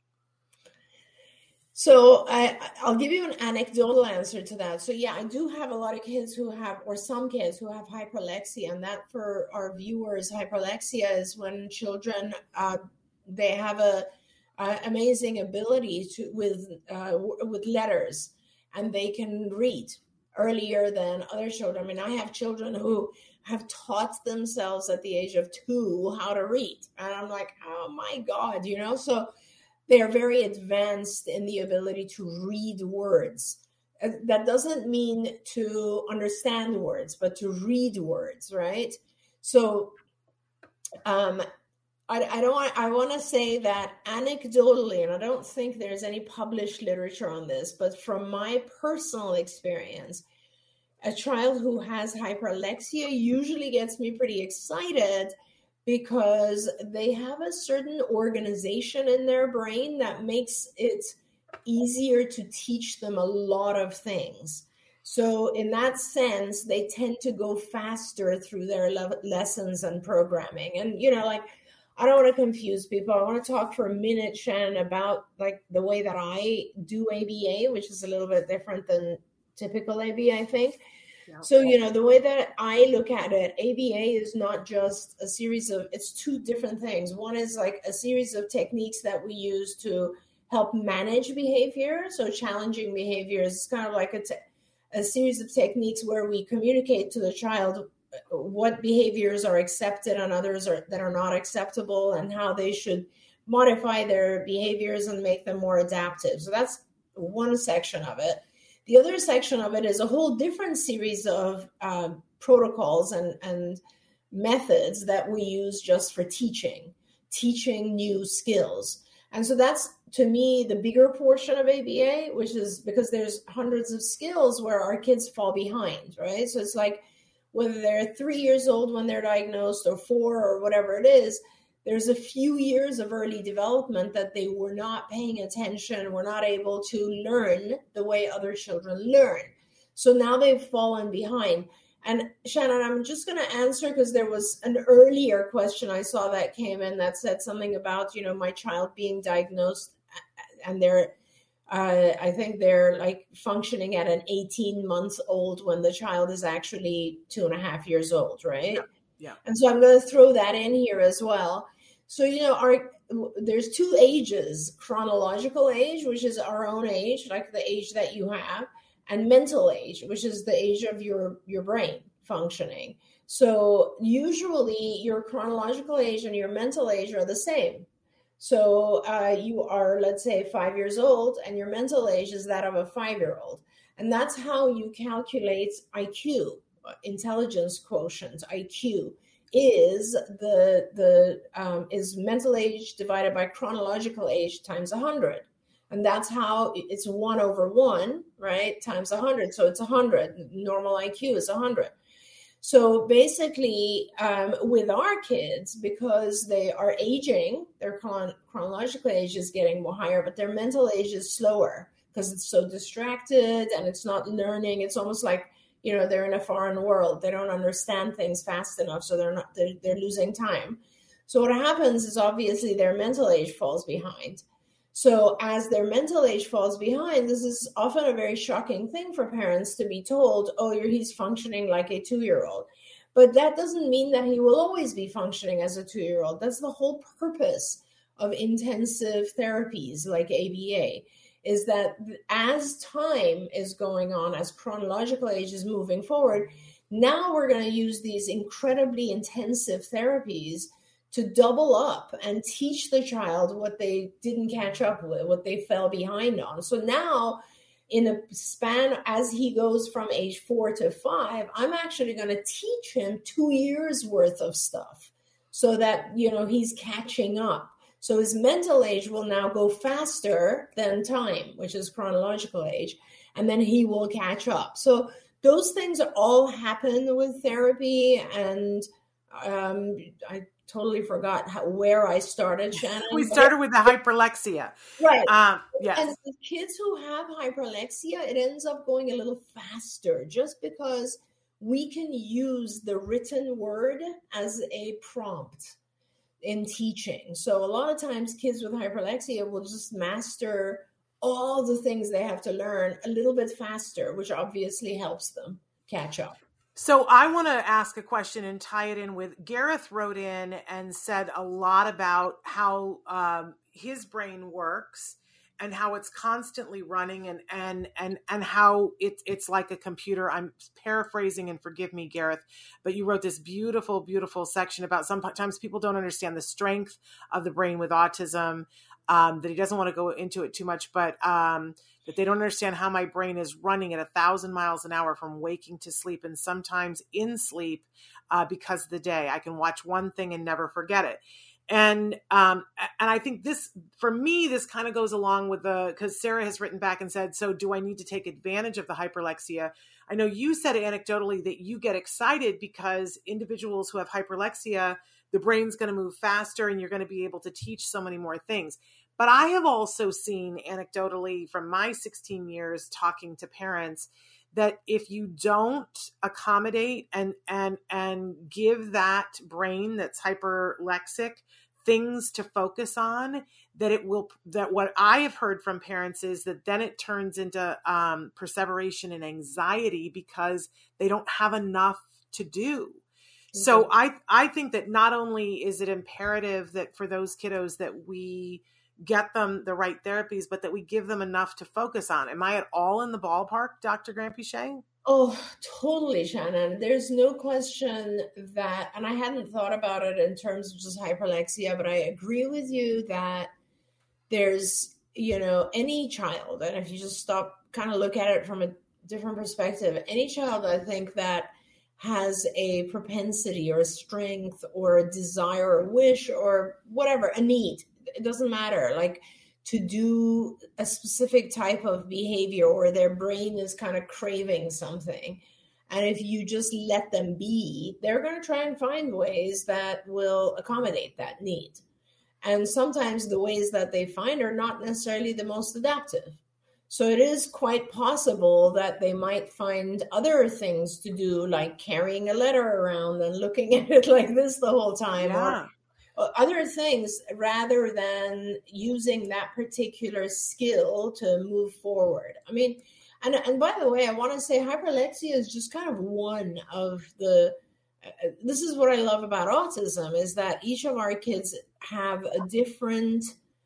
So I'll give you an anecdotal answer to that. So yeah, I do have a lot of kids some kids who have hyperlexia, and that for our viewers, hyperlexia is when children, they have a amazing ability with letters, and they can read earlier than other children. I mean, I have children who have taught themselves at the age of 2 how to read. And I'm like, oh my God, so they're very advanced in the ability to read words. That doesn't mean to understand words, but to read words, right? So I want to say that anecdotally, and I don't think there's any published literature on this, but from my personal experience, a child who has hyperlexia usually gets me pretty excited because they have a certain organization in their brain that makes it easier to teach them a lot of things. So in that sense, they tend to go faster through their lessons and programming. And, I don't want to confuse people. I want to talk for a minute, Shannon, about like the way that I do ABA, which is a little bit different than typical ABA, I think. Yeah. So, the way that I look at it, ABA is not just a series of, it's 2 different things. One is like a series of techniques that we use to help manage behavior. So challenging behaviors is kind of like a series of techniques where we communicate to the child what behaviors are accepted and others that are not acceptable, and how they should modify their behaviors and make them more adaptive. So that's one section of it. The other section of it is a whole different series of protocols and methods that we use just for teaching new skills. And so that's, to me, the bigger portion of ABA, which is because there's hundreds of skills where our kids fall behind, right? So it's like, whether they're 3 years old when they're diagnosed or 4 or whatever it is, there's a few years of early development that they were not paying attention, were not able to learn the way other children learn. So now they've fallen behind. And Shannon, I'm just going to answer because there was an earlier question I saw that came in that said something about, my child being diagnosed and they're I think they're like functioning at an 18-month-old when the child is actually 2.5 years old, right? Yeah. And so I'm going to throw that in here as well. So, there's two ages: chronological age, which is our own age, like the age that you have, and mental age, which is the age of your brain functioning. So usually your chronological age and your mental age are the same. So you are, let's say, 5 years old, and your mental age is that of a 5-year-old. And that's how you calculate IQ, intelligence quotient. IQ is is mental age divided by chronological age times 100. And that's how it's 1/1, right? Times 100. So it's 100. Normal IQ is 100. So basically, with our kids, because they are aging, their chronological age is getting more higher, but their mental age is slower because it's so distracted and it's not learning. It's almost like, they're in a foreign world. They don't understand things fast enough, so they're losing time. So what happens is obviously their mental age falls behind. So as their mental age falls behind, this is often a very shocking thing for parents to be told, oh, he's functioning like a 2-year-old. But that doesn't mean that he will always be functioning as a 2-year-old. That's the whole purpose of intensive therapies like ABA, is that as time is going on, as chronological age is moving forward, now we're going to use these incredibly intensive therapies to double up and teach the child what they didn't catch up with, what they fell behind on. So now, in a span as he goes from age 4 to 5, I'm actually going to teach him 2 years worth of stuff so that, he's catching up. So his mental age will now go faster than time, which is chronological age, and then he will catch up. So those things all happen with therapy, and I totally forgot where I started, Shannon. We started with the hyperlexia. Right. Yes. And the kids who have hyperlexia, it ends up going a little faster just because we can use the written word as a prompt in teaching. So a lot of times kids with hyperlexia will just master all the things they have to learn a little bit faster, which obviously helps them catch up. So I want to ask a question and tie it in with Gareth wrote in and said a lot about how his brain works and how it's constantly running and how it's like a computer. I'm paraphrasing and forgive me, Gareth, but you wrote this beautiful, beautiful section about sometimes people don't understand the strength of the brain with autism, that he doesn't want to go into it too much, but that they don't understand how my brain is running at 1,000 miles an hour from waking to sleep and sometimes in sleep because of the day. I can watch one thing and never forget it. And I think this, for me, this kind of goes along with because Sarah has written back and said, so do I need to take advantage of the hyperlexia? I know you said anecdotally that you get excited because individuals who have hyperlexia, the brain's going to move faster and you're going to be able to teach so many more things. But I have also seen anecdotally from my 16 years talking to parents that if you don't accommodate and give that brain that's hyperlexic things to focus on, that what I have heard from parents is that then it turns into perseveration and anxiety because they don't have enough to do. Mm-hmm. So I think that not only is it imperative that for those kiddos that we get them the right therapies, but that we give them enough to focus on. Am I at all in the ballpark, Dr. Granpeesheh? Oh, totally, Shannon. There's no question that, and I hadn't thought about it in terms of just hyperlexia, but I agree with you that there's, any child, and if you just kind of look at it from a different perspective, any child, I think, that has a propensity or a strength or a desire or wish or whatever, a need, it doesn't matter, like to do a specific type of behavior, or their brain is kind of craving something. And if you just let them be, they're going to try and find ways that will accommodate that need. And sometimes the ways that they find are not necessarily the most adaptive. So it is quite possible that they might find other things to do, like carrying a letter around and looking at it like this the whole time. Yeah. other things rather than using that particular skill to move forward. I mean, and by the way, I want to say hyperlexia is just kind of one of the, this is what I love about autism, is that each of our kids have a different,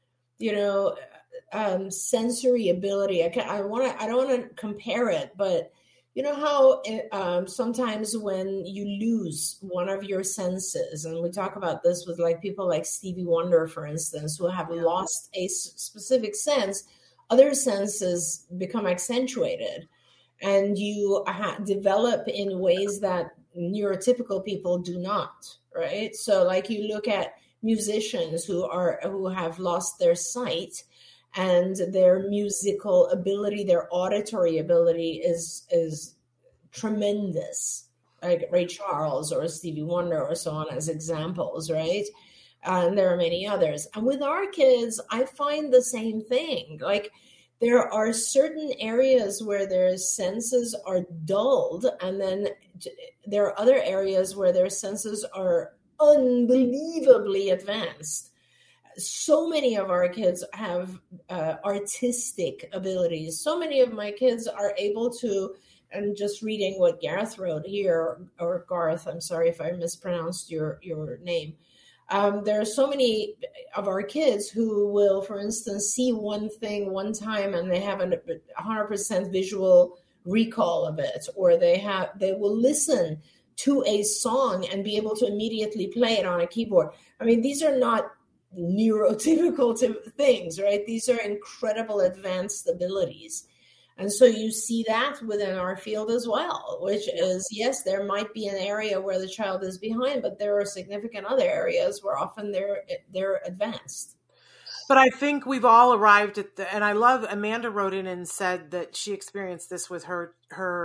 sensory ability. I don't want to compare it, but you know how sometimes when you lose one of your senses, and we talk about this with like people like Stevie Wonder, for instance, who have lost a specific sense, other senses become accentuated, and you develop in ways that neurotypical people do not, right? So like you look at musicians who have lost their sight, and their musical ability, their auditory ability is tremendous, like Ray Charles or Stevie Wonder or so on as examples, right? And there are many others. And with our kids, I find the same thing. Like there are certain areas where their senses are dulled, and then there are other areas where their senses are unbelievably advanced. So many of our kids have artistic abilities. So many of my kids are able to, and just reading what Gareth wrote here, or Garth, I'm sorry if I mispronounced your name. There are so many of our kids who will, for instance, see one thing one time and they have a 100% visual recall of it, or they will listen to a song and be able to immediately play it on a keyboard. I mean, these are not neurotypical things, right? These are incredible advanced abilities. And so you see that within our field as well, which is, yes, there might be an area where the child is behind, but there are significant other areas where often they're advanced. But I think we've all arrived at and I love, Amanda wrote in and said that she experienced this with her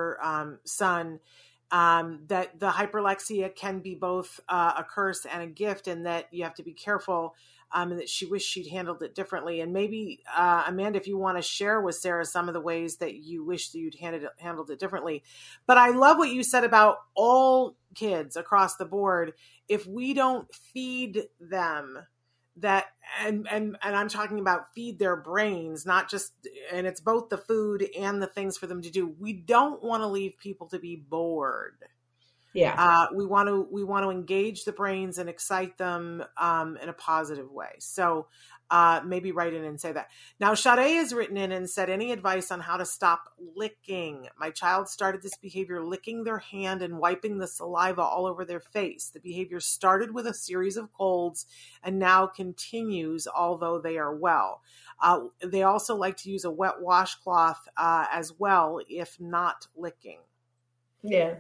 son, that the hyperlexia can be both a curse and a gift, and that you have to be careful, and that she wished she'd handled it differently. And maybe, Amanda, if you want to share with Sarah some of the ways that you wish that you'd handled it differently. But I love what you said about all kids across the board. If we don't feed them that, and I'm talking about feed their brains, not just, and it's both the food and the things for them to do. We don't want to leave people to be bored. Yeah. We want to engage the brains and excite them in a positive way. So maybe write in and say that. Now, Sade has written in and said, any advice on how to stop licking? My child started this behavior, licking their hand and wiping the saliva all over their face. The behavior started with a series of colds and now continues, although they are well. They also like to use a wet washcloth as well, if not licking. Yeah.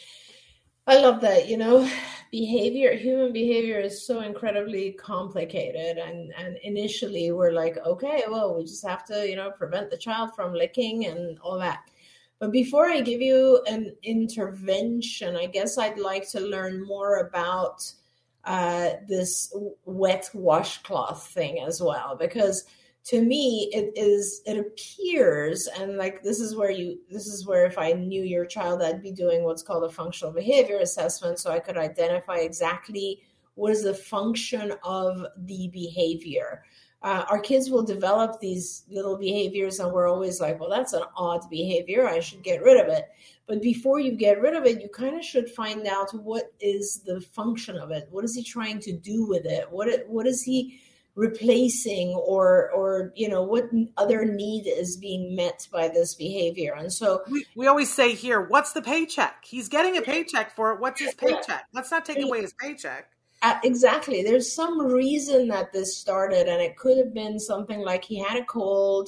I love that. Human behavior is so incredibly complicated. And initially we're like, okay, well, we just have to, prevent the child from licking and all that. But before I give you an intervention, I guess I'd like to learn more about this wet washcloth thing as well, because to me, it appears, and like this is where if I knew your child, I'd be doing what's called a functional behavior assessment, so I could identify exactly what is the function of the behavior. Our kids will develop these little behaviors, and we're always like, well, that's an odd behavior, I should get rid of it. But before you get rid of it, you kind of should find out what is the function of it. What is he trying to do with it? What is he replacing, or what other need is being met by this behavior? And so we always say here, what's the paycheck? He's getting a paycheck for it. What's his paycheck? Let's not take away his paycheck. Exactly. There's some reason that this started, and it could have been something like he had a cold.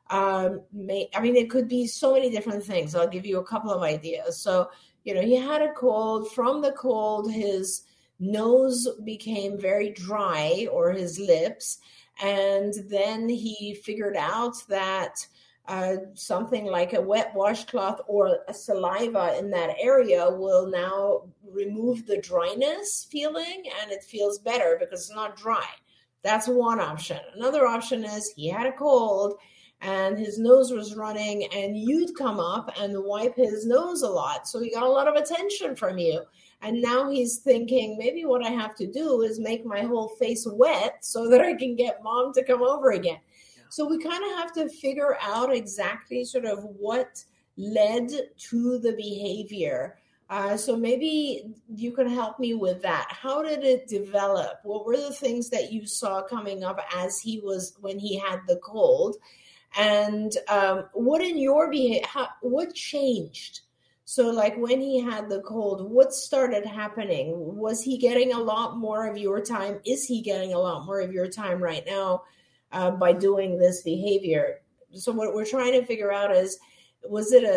It could be so many different things. I'll give you a couple of ideas. So, he had a cold. From the cold, his nose became very dry, or his lips, and then he figured out that something like a wet washcloth or a saliva in that area will now remove the dryness feeling, and it feels better because it's not dry. That's one option. Another option is he had a cold and his nose was running, and you'd come up and wipe his nose a lot, so he got a lot of attention from you. And now he's thinking, maybe what I have to do is make my whole face wet so that I can get mom to come over again. Yeah. So we kind of have to figure out exactly sort of what led to the behavior. So maybe you can help me with that. How did it develop? What were the things that you saw coming up when he had the cold? And what in your behavior, what changed? So like when he had the cold, what started happening? Was he getting a lot more of your time? Is he getting a lot more of your time right now by doing this behavior? So what we're trying to figure out is, was it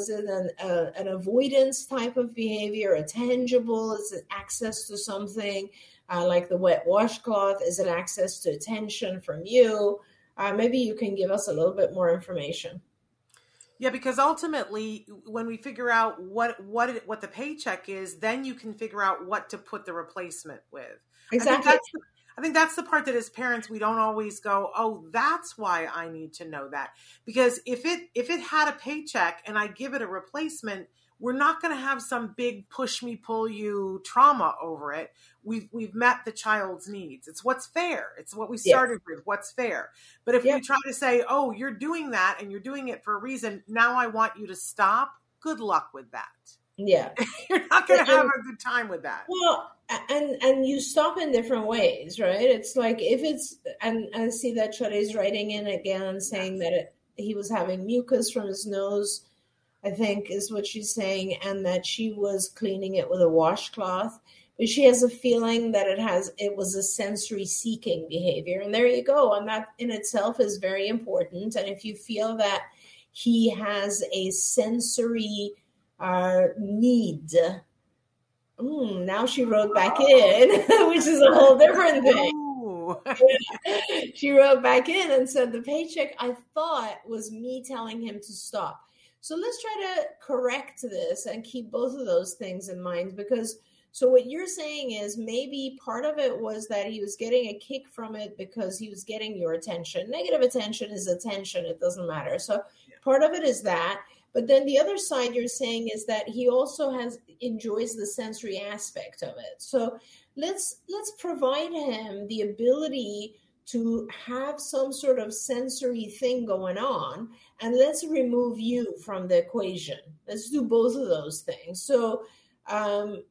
an avoidance type of behavior, a tangible? Is it access to something like the wet washcloth? Is it access to attention from you? Maybe you can give us a little bit more information. Yeah, because ultimately, when we figure out what the paycheck is, then you can figure out what to put the replacement with. Exactly. I think that's the part that as parents, we don't always go, oh, that's why I need to know that. Because if it had a paycheck and I give it a replacement, we're not going to have some big push me, pull you trauma over it. We've met the child's needs. It's what's fair. It's what we started with, what's fair. But if we try to say, oh, you're doing that and you're doing it for a reason, now I want you to stop, good luck with that. Yeah. You're not going to have a good time with that. Well, and you stop in different ways, right? It's like if it's, and I see that Chare's writing in again saying that he was having mucus from his nose, I think is what she's saying, and that she was cleaning it with a washcloth. But she has a feeling that it was a sensory seeking behavior. And there you go. And that in itself is very important. And if you feel that he has a sensory need, now she wrote back in, which is a whole different thing. She wrote back in and said, the paycheck I thought was me telling him to stop. So let's try to correct this and keep both of those things in mind, because so what you're saying is maybe part of it was that he was getting a kick from it because he was getting your attention. Negative attention is attention. It doesn't matter. So part of it is that. But then the other side you're saying is that he also enjoys the sensory aspect of it. So let's provide him the ability to have some sort of sensory thing going on, and let's remove you from the equation. Let's do both of those things. So, I'm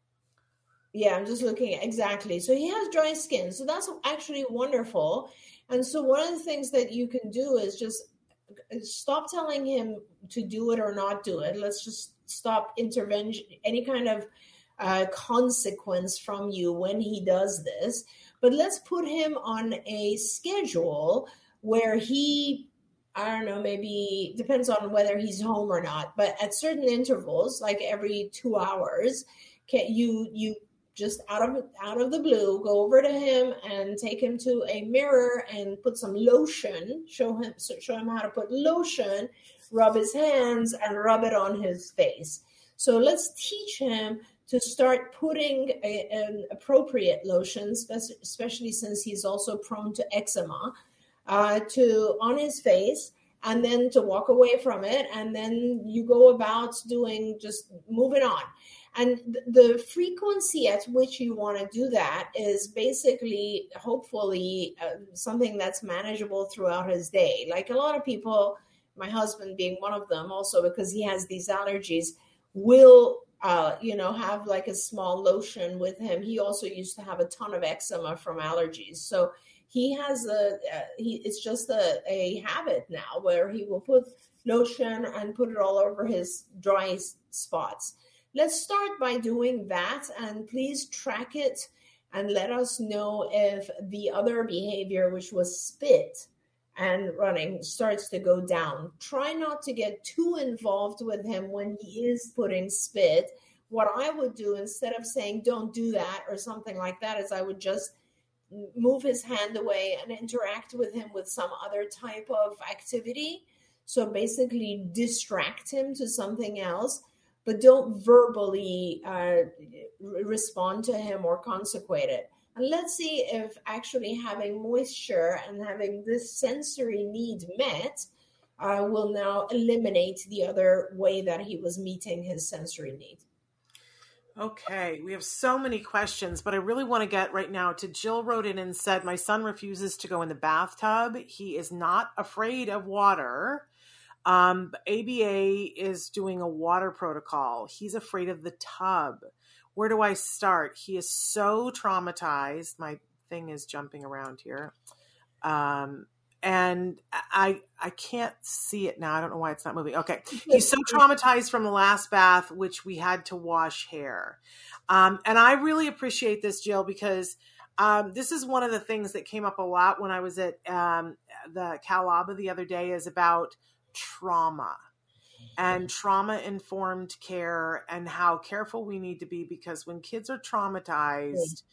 just looking at exactly. So he has dry skin. So that's actually wonderful. And so one of the things that you can do is just stop telling him to do it or not do it. Let's just stop intervention, any kind of consequence from you when he does this. But let's put him on a schedule where he, I don't know, maybe depends on whether he's home or not, but at certain intervals, like every 2 hours, you just out of the blue, go over to him and take him to a mirror and put some lotion, show him how to put lotion, rub his hands and rub it on his face. So let's teach him to start putting an appropriate lotion, especially since he's also prone to eczema, on his face, and then to walk away from it. And then you go about just moving on. And the frequency at which you want to do that is basically, hopefully, something that's manageable throughout his day. Like a lot of people, my husband being one of them also, because he has these allergies, will have like a small lotion with him. He also used to have a ton of eczema from allergies. So he has it's just a habit now where he will put lotion and put it all over his dry spots. Let's start by doing that, and please track it and let us know if the other behavior, which was spit and running, starts to go down. Try not to get too involved with him when he is putting spit. What I would do, instead of saying don't do that or something like that, is I would just move his hand away and interact with him with some other type of activity. So basically distract him to something else, but don't verbally respond to him or consecrate it. And let's see if actually having moisture and having this sensory need met will now eliminate the other way that he was meeting his sensory need. Okay, we have so many questions, but I really want to get right now to Jill wrote in and said, my son refuses to go in the bathtub. He is not afraid of water. ABA is doing a water protocol. He's afraid of the tub. Where do I start? He is so traumatized. My thing is jumping around here. And I can't see it now. I don't know why it's not moving. Okay. He's so traumatized from the last bath, which we had to wash hair. And I really appreciate this, Jill, because this is one of the things that came up a lot when I was at the CalABA the other day, is about trauma and trauma-informed care and how careful we need to be, because when kids are traumatized,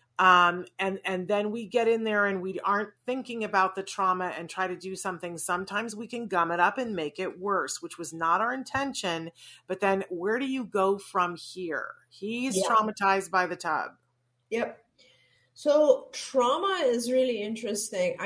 and then we get in there and we aren't thinking about the trauma and try to do something, sometimes we can gum it up and make it worse, which was not our intention. But then where do you go from here? He's traumatized by the tub. Yep. So trauma is really interesting.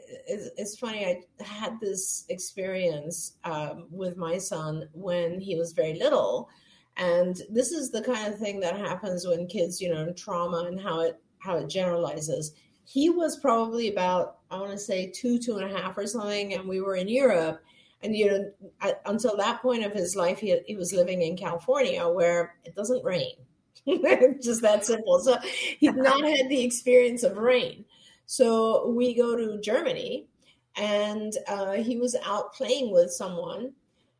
It's funny. I had this experience with my son when he was very little. And this is the kind of thing that happens when kids, trauma and how it generalizes. He was probably about, I want to say 2.5 or something. And we were in Europe. And, until that point of his life, he was living in California, where it doesn't rain. Just that simple. So he'd not had the experience of rain. So we go to Germany, and he was out playing with someone,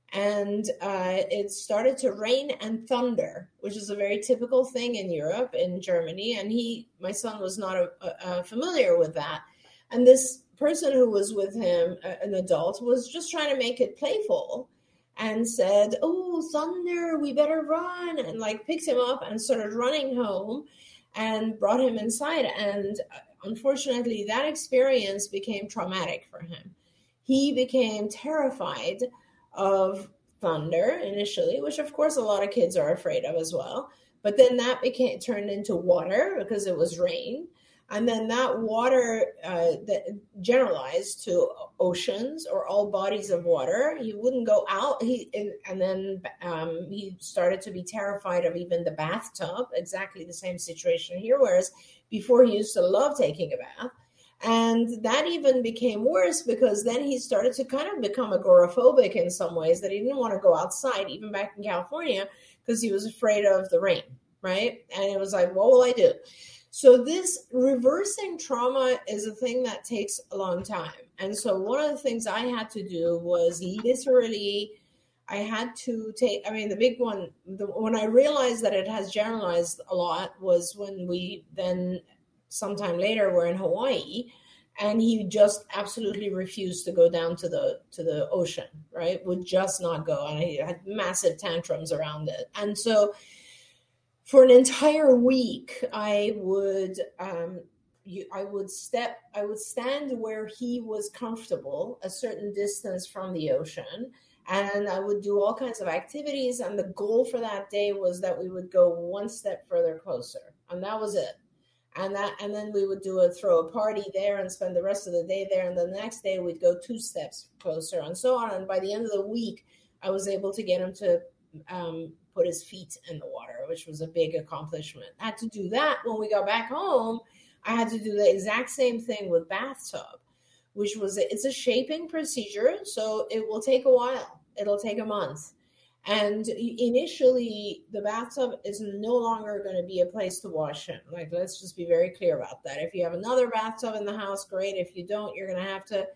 and it started to rain and thunder, which is a very typical thing in Europe, in Germany. And my son was not familiar with that. And this person who was with him, an adult, was just trying to make it playful, and said, "Oh, thunder, we better run," and picked him up and started running home and brought him inside. And unfortunately, that experience became traumatic for him. He became terrified of thunder initially, which of course a lot of kids are afraid of as well. But then that turned into water because it was rain. And then that water that generalized to oceans or all bodies of water. He wouldn't go out. And then he started to be terrified of even the bathtub. Exactly the same situation here. Whereas before, he used to love taking a bath. And that even became worse, because then he started to kind of become agoraphobic in some ways, that he didn't want to go outside, even back in California, because he was afraid of the rain, right? And it was like, what will I do? So this reversing trauma is a thing that takes a long time. And so one of the things I had to do was literally, I had to take, the big one, when I realized that it has generalized a lot, was when we then sometime later were in Hawaii, and he just absolutely refused to go down to the ocean, right? Would just not go. And he had massive tantrums around it. And so for an entire week, I would stand where he was comfortable, a certain distance from the ocean, and I would do all kinds of activities. And the goal for that day was that we would go one step further closer, and that was it. And then we would throw a party there and spend the rest of the day there. And the next day we'd go 2 steps closer, and so on. And by the end of the week, I was able to get him to put his feet in the water, which was a big accomplishment. I had to do that when we got back home. I had to do the exact same thing with bathtub, which was, it's a shaping procedure. So it will take a while. It'll take a month. And initially, the bathtub is no longer going to be a place to wash him. Let's just be very clear about that. If you have another bathtub in the house, great. If you don't, you're going to have to,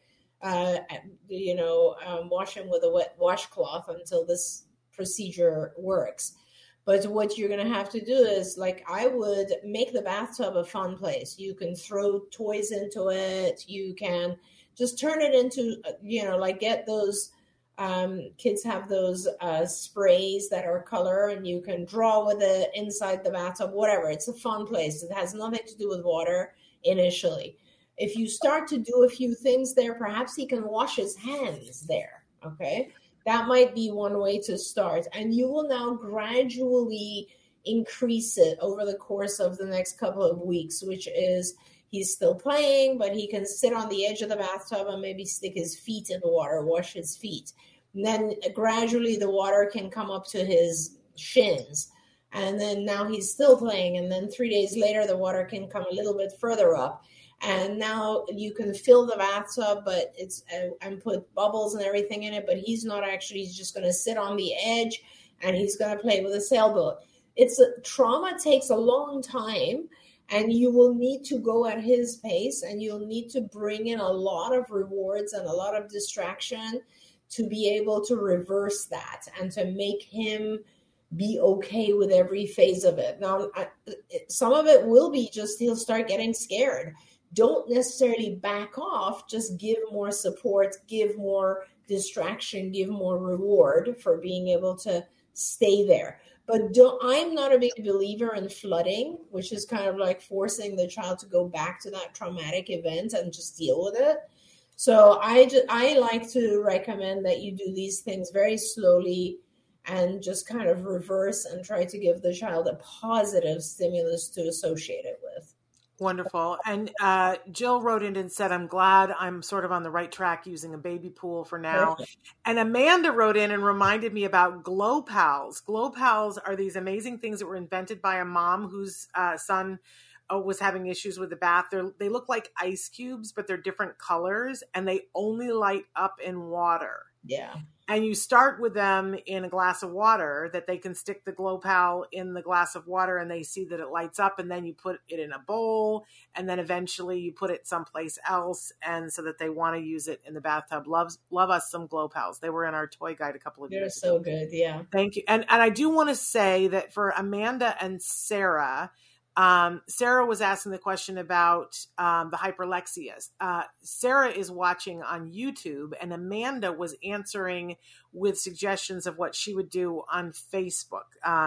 wash him with a wet washcloth until this procedure works. But what you're going to have to do is, I would make the bathtub a fun place. You can throw toys into it. You can just turn it into, get those, kids have those sprays that are color, and you can draw with it inside the bathtub, whatever. It's a fun place. It has nothing to do with water initially. If you start to do a few things there, perhaps he can wash his hands there, okay? That might be one way to start. And you will now gradually increase it over the course of the next couple of weeks, which is, he's still playing, but he can sit on the edge of the bathtub and maybe stick his feet in the water, wash his feet. And then gradually the water can come up to his shins. And then now he's still playing. And then 3 days later, the water can come a little bit further up. And now you can fill the bathtub, but it's and put bubbles and everything in it. But he's not actually, he's just going to sit on the edge and he's going to play with a sailboat. Trauma takes a long time, and you will need to go at his pace, and you'll need to bring in a lot of rewards and a lot of distraction to be able to reverse that and to make him be okay with every phase of it. Now, some of it will be just he'll start getting scared. Don't necessarily back off, just give more support, give more distraction, give more reward for being able to stay there. But I'm not a big believer in flooding, which is kind of like forcing the child to go back to that traumatic event and just deal with it. So I like to recommend that you do these things very slowly and just kind of reverse and try to give the child a positive stimulus to associate it with. Wonderful. And Jill wrote in and said, I'm glad I'm sort of on the right track using a baby pool for now. Perfect. And Amanda wrote in and reminded me about Glow Pals. Glow Pals are these amazing things that were invented by a mom whose son was having issues with the bath. They look like ice cubes, but they're different colors, and they only light up in water. Yeah. And you start with them in a glass of water that they can stick the Glow Pal in the glass of water, and they see that it lights up, and then you put it in a bowl, and then eventually you put it someplace else, and so that they want to use it in the bathtub. Love us some Glow Pals. They were in our toy guide a couple of years ago. They're so good, yeah. Thank you. And I do want to say that for Amanda and Sarah, Sarah was asking the question about the hyperlexias. Sarah is watching on YouTube, and Amanda was answering with suggestions of what she would do on Facebook.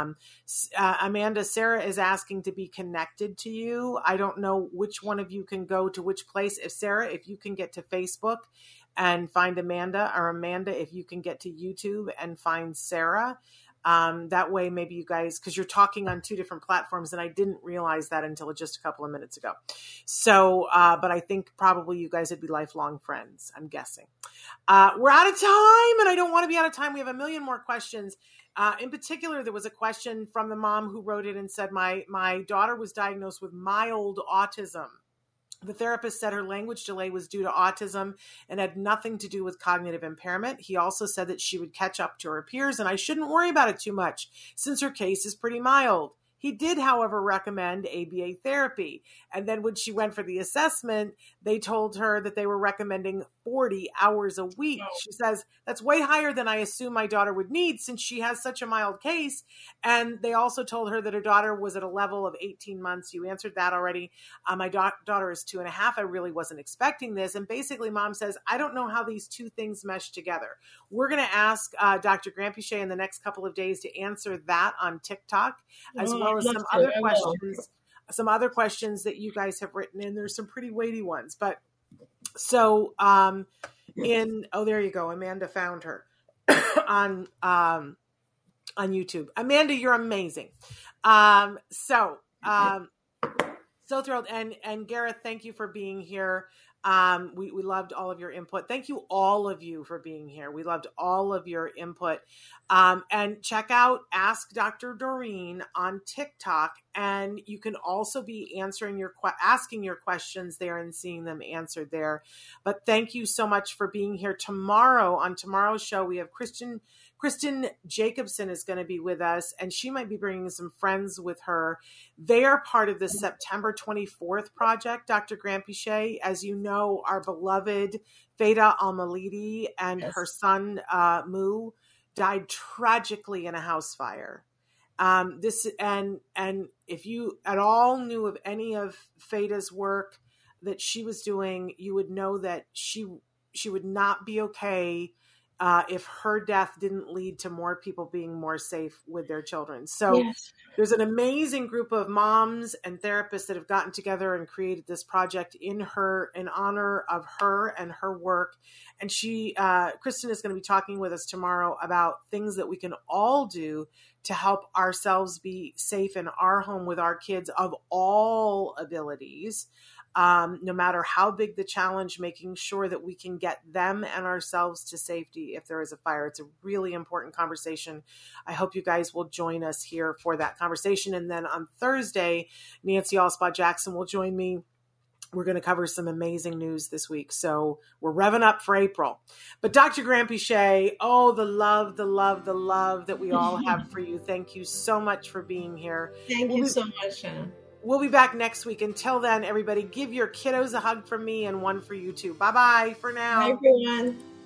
Amanda, Sarah is asking to be connected to you. I don't know which one of you can go to which place. If you can get to Facebook and find Amanda, or Amanda, if you can get to YouTube and find Sarah. That way, maybe you guys, because you're talking on two different platforms, and I didn't realize that until just a couple of minutes ago. So, but I think probably you guys would be lifelong friends, I'm guessing. We're out of time, and I don't want to be out of time. We have a million more questions. In particular, there was a question from the mom who wrote it and said, my daughter was diagnosed with mild autism. The therapist said her language delay was due to autism and had nothing to do with cognitive impairment. He also said that she would catch up to her peers, and I shouldn't worry about it too much since her case is pretty mild. He did, however, recommend ABA therapy. And then when she went for the assessment, they told her that they were recommending 40 hours a week. She says, that's way higher than I assume my daughter would need since she has such a mild case. And they also told her that her daughter was at a level of 18 months. You answered that already. My daughter is 2.5. I really wasn't expecting this. And basically, mom says, I don't know how these two things mesh together. We're going to ask Dr. Granpeesheh in the next couple of days to answer that on TikTok, as well as some other questions that you guys have written in. There's some pretty weighty ones, but so there you go. Amanda found her on YouTube. Amanda, you're amazing. So thrilled. And Gareth, thank you for being here. We loved all of your input. Thank you, all of you, for being here. We loved all of your input. And check out Ask Dr. Doreen on TikTok. And you can also be asking your questions there and seeing them answered there. But thank you so much for being here. On tomorrow's show, we have Kristen Jacobson is going to be with us, and she might be bringing some friends with her. They are part of the September 24th project, Dr. Granpeesheh. As you know, our beloved Feda Al-Malidi and her son, Mu, died tragically in a house fire. And if you at all knew of any of Feda's work that she was doing, you would know that she would not be okay if her death didn't lead to more people being more safe with their children. So There's an amazing group of moms and therapists that have gotten together and created this project in honor of her and her work. And Kristen is going to be talking with us tomorrow about things that we can all do to help ourselves be safe in our home with our kids of all abilities. No matter how big the challenge, making sure that we can get them and ourselves to safety if there is a fire. It's a really important conversation. I hope you guys will join us here for that conversation. And then on Thursday, Nancy Alspaugh Jackson will join me. We're going to cover some amazing news this week. So we're revving up for April. But Dr. Granpeesheh, oh, the love that we all have for you. Thank you so much for being here. Thank you so much, Shannon. We'll be back next week. Until then, everybody, give your kiddos a hug from me and one for you too. Bye-bye for now. Bye, everyone.